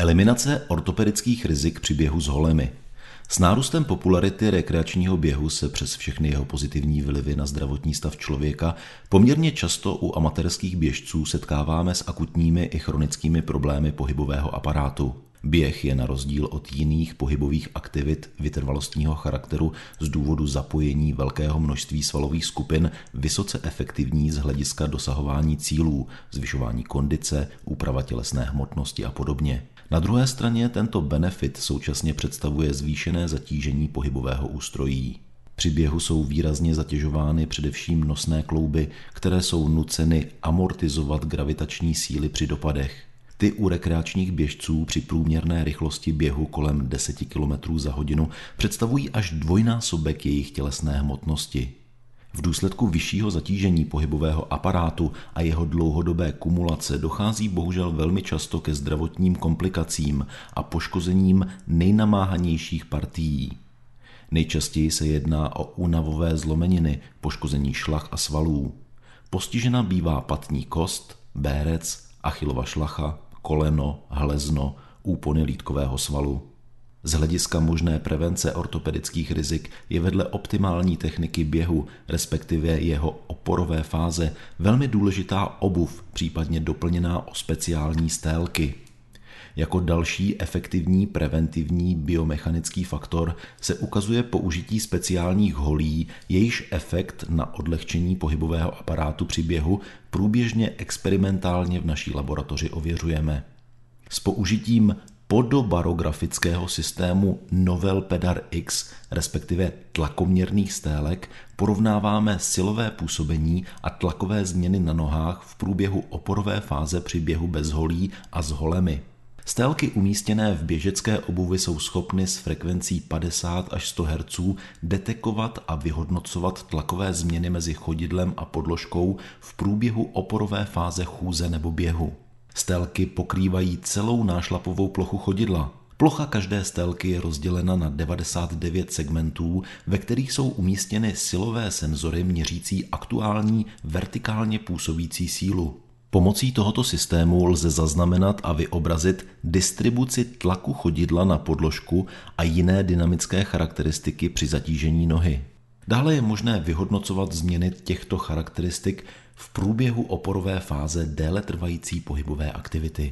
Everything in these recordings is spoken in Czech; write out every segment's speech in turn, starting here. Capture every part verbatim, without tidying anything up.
Eliminace ortopedických rizik při běhu s holemi. S nárůstem popularity rekreačního běhu se přes všechny jeho pozitivní vlivy na zdravotní stav člověka poměrně často u amatérských běžců setkáváme s akutními i chronickými problémy pohybového aparátu. Běh je na rozdíl od jiných pohybových aktivit vytrvalostního charakteru z důvodu zapojení velkého množství svalových skupin vysoce efektivní z hlediska dosahování cílů, zvyšování kondice, úprava tělesné hmotnosti a podobně. Na druhé straně tento benefit současně představuje zvýšené zatížení pohybového ústrojí. Při běhu jsou výrazně zatěžovány především nosné klouby, které jsou nuceny amortizovat gravitační síly při dopadech. Ty u rekreačních běžců při průměrné rychlosti běhu kolem deset kilometrů za hodinu představují až dvojnásobek jejich tělesné hmotnosti. V důsledku vyššího zatížení pohybového aparátu a jeho dlouhodobé kumulace dochází bohužel velmi často ke zdravotním komplikacím a poškozením nejnamáhanějších partií. Nejčastěji se jedná o únavové zlomeniny, poškození šlach a svalů. Postižena bývá patní kost, bérec, Achillova šlacha, koleno, hlezno, úpony lýtkového svalu. Z hlediska možné prevence ortopedických rizik je vedle optimální techniky běhu, respektive jeho oporové fáze, velmi důležitá obuv, případně doplněná o speciální stélky. Jako další efektivní preventivní biomechanický faktor se ukazuje použití speciálních holí, jejíž efekt na odlehčení pohybového aparátu při běhu průběžně experimentálně v naší laboratoři ověřujeme. S použitím podobarografického systému Novel Pedar X, respektive tlakoměrných stélek, porovnáváme silové působení a tlakové změny na nohách v průběhu oporové fáze při běhu bez holí a s holemi. Stélky umístěné v běžecké obuvi jsou schopny s frekvencí padesát až sto hertzů detekovat a vyhodnocovat tlakové změny mezi chodidlem a podložkou v průběhu oporové fáze chůze nebo běhu. Stélky pokrývají celou nášlapovou plochu chodidla. Plocha každé stélky je rozdělena na devadesát devět segmentů, ve kterých jsou umístěny silové senzory měřící aktuální vertikálně působící sílu. Pomocí tohoto systému lze zaznamenat a vyobrazit distribuci tlaku chodidla na podložku a jiné dynamické charakteristiky při zatížení nohy. Dále je možné vyhodnocovat změny těchto charakteristik v průběhu oporové fáze déle trvající pohybové aktivity.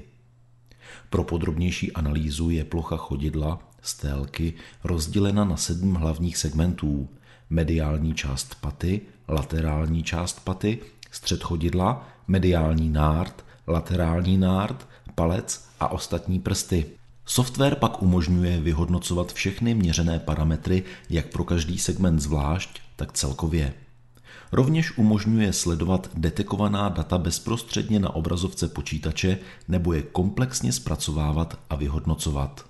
Pro podrobnější analýzu je plocha chodidla, stélky, rozdělena na sedm hlavních segmentů: mediální část paty, laterální část paty, střed chodidla, mediální nárt, laterální nárt, palec a ostatní prsty. Software pak umožňuje vyhodnocovat všechny měřené parametry jak pro každý segment zvlášť, tak celkově. Rovněž umožňuje sledovat detekovaná data bezprostředně na obrazovce počítače nebo je komplexně zpracovávat a vyhodnocovat.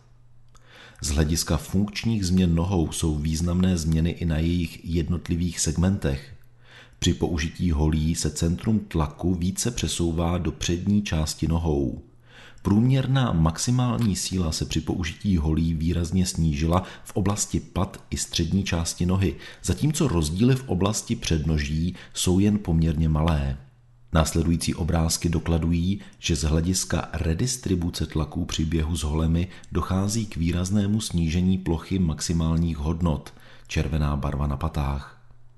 Z hlediska funkčních změn nohou jsou významné změny i na jejich jednotlivých segmentech. Při použití holí se centrum tlaku více přesouvá do přední části nohou. Průměrná maximální síla se při použití holí výrazně snížila v oblasti pat i střední části nohy, zatímco rozdíly v oblasti přednoží jsou jen poměrně malé. Následující obrázky dokladují, že z hlediska redistribuce tlaků při běhu s holemi dochází k výraznému snížení plochy maximálních hodnot, červená barva na patách.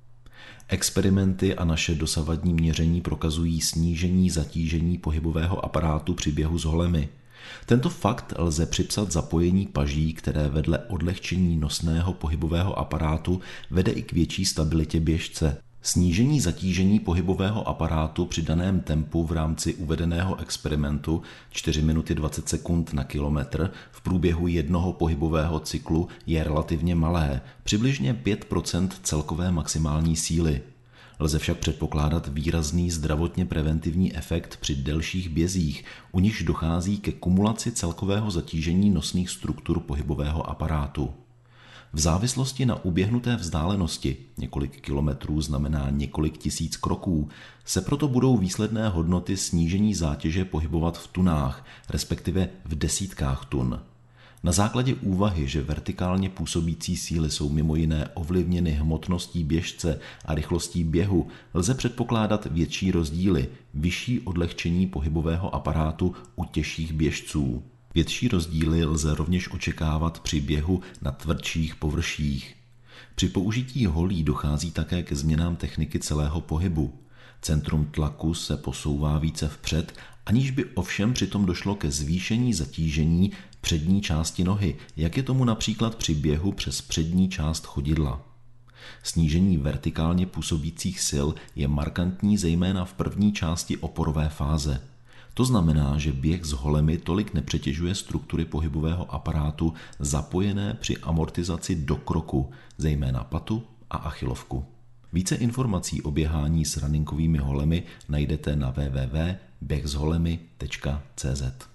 Experimenty a naše dosavadní měření prokazují snížení zatížení pohybového aparátu při běhu s holemi. Tento fakt lze připsat zapojení paží, které vedle odlehčení nosného pohybového aparátu vede i k větší stabilitě běžce. Snížení zatížení pohybového aparátu při daném tempu v rámci uvedeného experimentu čtyři minuty dvacet sekund na kilometr v průběhu jednoho pohybového cyklu je relativně malé, přibližně pět procent celkové maximální síly. Lze však předpokládat výrazný zdravotně preventivní efekt při delších bězích, u nichž dochází ke kumulaci celkového zatížení nosných struktur pohybového aparátu. V závislosti na uběhnuté vzdálenosti, několik kilometrů znamená několik tisíc kroků, se proto budou výsledné hodnoty snížení zátěže pohybovat v tunách, respektive v desítkách tun. Na základě úvahy, že vertikálně působící síly jsou mimo jiné ovlivněny hmotností běžce a rychlostí běhu, lze předpokládat větší rozdíly, vyšší odlehčení pohybového aparátu u těžších běžců. Větší rozdíly lze rovněž očekávat při běhu na tvrdších površích. Při použití holí dochází také ke změnám techniky celého pohybu. Centrum tlaku se posouvá více vpřed, aniž by ovšem přitom došlo ke zvýšení zatížení přední části nohy, jak je tomu například při běhu přes přední část chodidla. Snížení vertikálně působících sil je markantní zejména v první části oporové fáze. To znamená, že běh s holemi tolik nepřetěžuje struktury pohybového aparátu zapojené při amortizaci do kroku, zejména patu a achilovku. Více informací o běhání s runningovými holemi najdete na w w w tečka běh s holemi tečka c z.